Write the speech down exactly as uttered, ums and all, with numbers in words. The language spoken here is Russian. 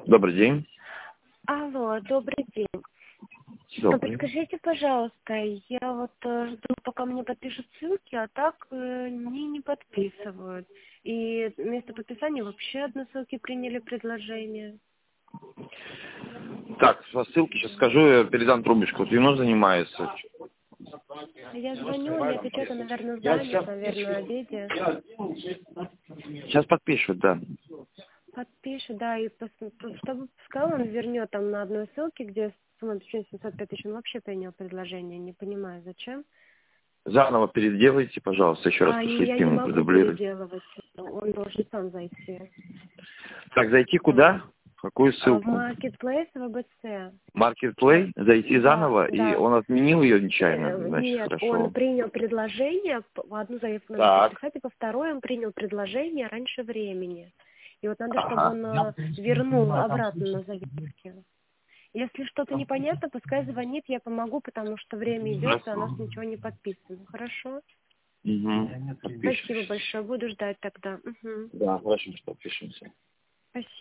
Добрый день. Алло, добрый день. Добрый. Подскажите, пожалуйста, я вот э, жду, пока мне подпишут ссылки, а так э, они не подписывают. И вместо подписания вообще одной ссылки приняли предложение. Так, по ссылке сейчас скажу, я передам трубочку. Вот вино занимается. Я звоню, не отвечает, он, наверное, занят, наверное, на обеде. Сейчас подпишут, да. Подпишет, да, и пос- чтобы сказал, он вернет там на одной ссылке, где сумма семьсот пять тысяч, он вообще принял предложение, не понимаю, зачем. Заново переделайте, пожалуйста, еще раз А пришлите я не ему, могу продублируйте. переделывать, он должен сам зайти. Так, зайти куда? В какую А в ссылку? Marketplace в ВБЦ. Marketplay, зайти Да, заново, и да. он отменил ее нечаянно, Э, значит, Нет, он хорошо. принял предложение, п- в одну заявку надо Так, подписать, и по второй он принял предложение раньше времени. И вот надо, чтобы ага. он э, вернул обратно на заявки. Если что-то непонятно, пускай звонит, я помогу, потому что время идет, а у нас ничего не подписано. Хорошо? Угу. Спасибо большое, буду ждать тогда. Угу. Да, хорошо, что подпишемся. Спасибо.